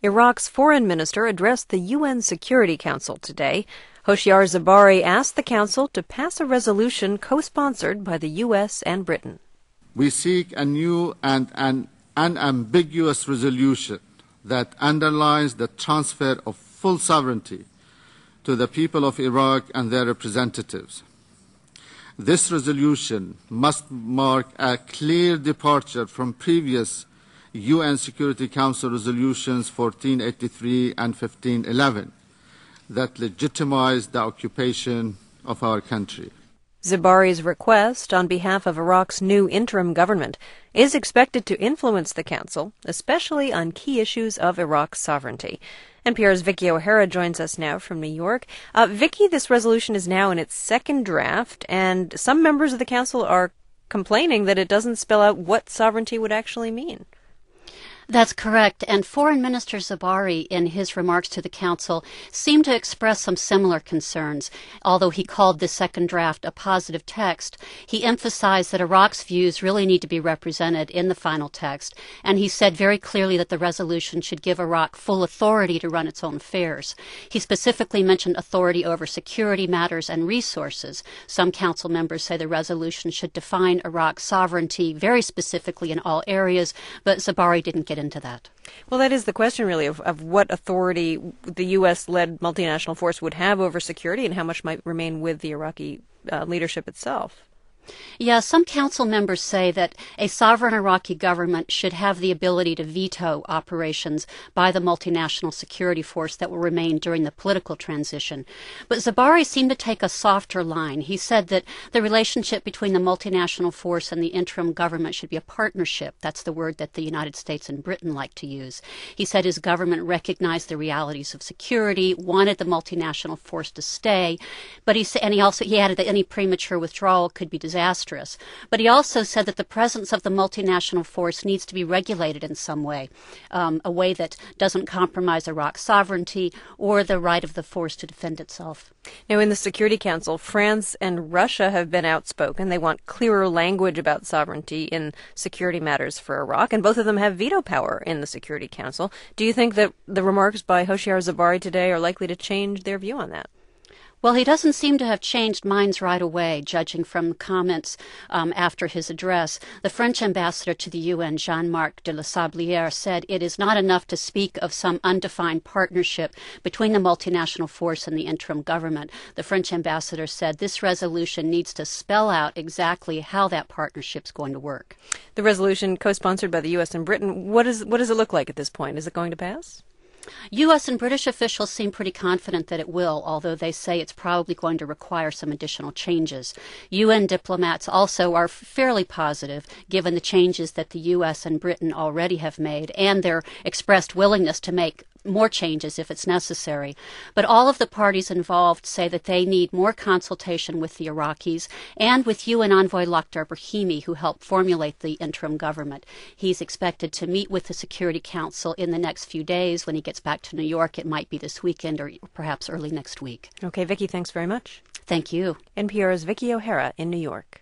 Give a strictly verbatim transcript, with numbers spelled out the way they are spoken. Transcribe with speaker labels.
Speaker 1: Iraq's foreign minister addressed the U N Security Council today. Hoshyar Zebari asked the council to pass a resolution co-sponsored by the U S and Britain.
Speaker 2: We seek a new and an unambiguous resolution that underlines the transfer of full sovereignty to the people of Iraq and their representatives. This resolution must mark a clear departure from previous U N Security Council resolutions fourteen eighty-three and fifteen eleven that legitimized the occupation of our country.
Speaker 1: Zebari's request on behalf of Iraq's new interim government is expected to influence the council, especially on key issues of Iraq's sovereignty. N P R's Vicky O'Hara joins us now from New York. Uh, Vicky, this resolution is now in its second draft, and some members of the council are complaining that it doesn't spell out what sovereignty would actually mean.
Speaker 3: That's correct, and Foreign Minister Zebari, in his remarks to the Council, seemed to express some similar concerns. Although he called this second draft a positive text, he emphasized that Iraq's views really need to be represented in the final text, and he said very clearly that the resolution should give Iraq full authority to run its own affairs. He specifically mentioned authority over security matters and resources. Some Council members say the resolution should define Iraq's sovereignty very specifically in all areas, but Zebari didn't get into that.
Speaker 1: Well, that is the question, really, of, of what authority the U S-led multinational force would have over security and how much might remain with the Iraqi uh, leadership itself.
Speaker 3: Yeah, some council members say that a sovereign Iraqi government should have the ability to veto operations by the multinational security force that will remain during the political transition. But Zebari seemed to take a softer line. He said that the relationship between the multinational force and the interim government should be a partnership. That's the word that the United States and Britain like to use. He said his government recognized the realities of security, wanted the multinational force to stay, but he said, and he also he added that any premature withdrawal could be disastrous. But he also said that the presence of the multinational force needs to be regulated in some way, um, a way that doesn't compromise Iraq's sovereignty or the right of the force to defend itself.
Speaker 1: Now, in the Security Council, France and Russia have been outspoken. They want clearer language about sovereignty in security matters for Iraq, and both of them have veto power in the Security Council. Do you think that the remarks by Hoshyar Zebari today are likely to change their view on that?
Speaker 3: Well, he doesn't seem to have changed minds right away, judging from comments um, after his address. The French ambassador to the U N, Jean-Marc de La Sablière, said it is not enough to speak of some undefined partnership between the multinational force and the interim government. The French ambassador said this resolution needs to spell out exactly how that partnership's going to work.
Speaker 1: The resolution co-sponsored by the U S and Britain, what is what does it look like at this point? Is it going to pass?
Speaker 3: U S and British officials seem pretty confident that it will, although they say it's probably going to require some additional changes. U N diplomats also are fairly positive, given the changes that the U S and Britain already have made and their expressed willingness to make more changes if it's necessary. But all of the parties involved say that they need more consultation with the Iraqis and with U N envoy Lakhdar Brahimi, who helped formulate the interim government. He's expected to meet with the Security Council in the next few days. When he gets back to New York, it might be this weekend or perhaps early next week.
Speaker 1: Okay, Vicky, thanks very much.
Speaker 3: Thank you.
Speaker 1: N P R's Vicky O'Hara in New York.